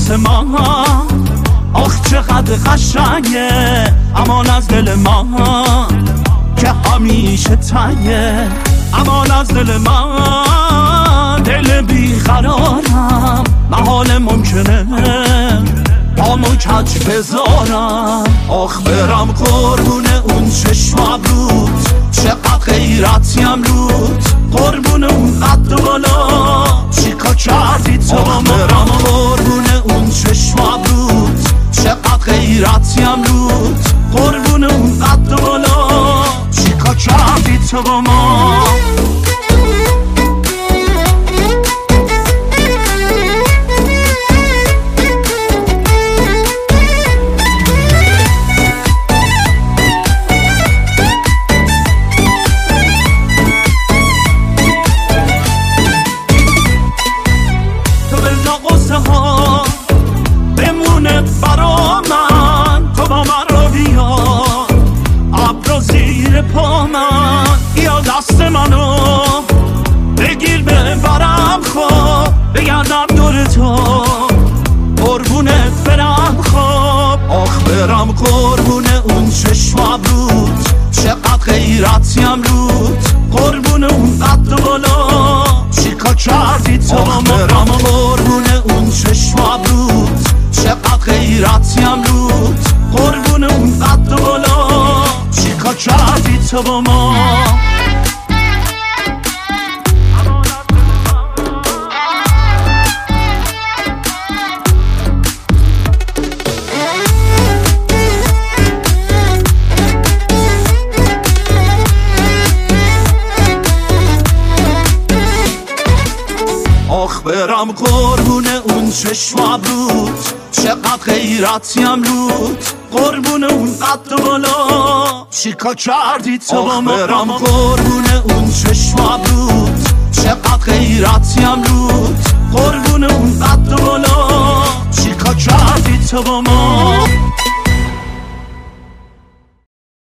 آسمان آخ چقدر قشنگه، امان از دل من که همیشه تنگه، امان از دل من دل بیقرارم، محال ممکنه پامو کج بذارم. آخ برم قربون اون چشم ابروت، چقدر غیرتیم رود، قربون اون قد بالا چیکار کردی تو با من. برم قربون اون چشم ابروت، چقدر غیرتیم رود، قربون اون قد بالا چیکار کردی تو با من. بمونه برا من، تو با من رو بیا ابرو زیر پا من، یا دست منو بگیر ببرم خواب، بگردم دور تو قربونت برم خواب. آخ برم قربون اون چشم ابروت، چقدر غیرتیم رود، قربون اون قد بالا چیکار کردی تو با من. برم قربون اون چشم ابروت، چقدر غیرتیم رود، قربون اون قد بالا چیکار کردی تو با ما. آخ برم قربون اون چشم ابروت، چقدر غیرتیم رود، قربون اون قد بالا چیکار کردی تو با من. برم قربون اون چشم ابروت، چقدر غیرتیم رود، قربون اون قد بالا چیکار کردی تو با من.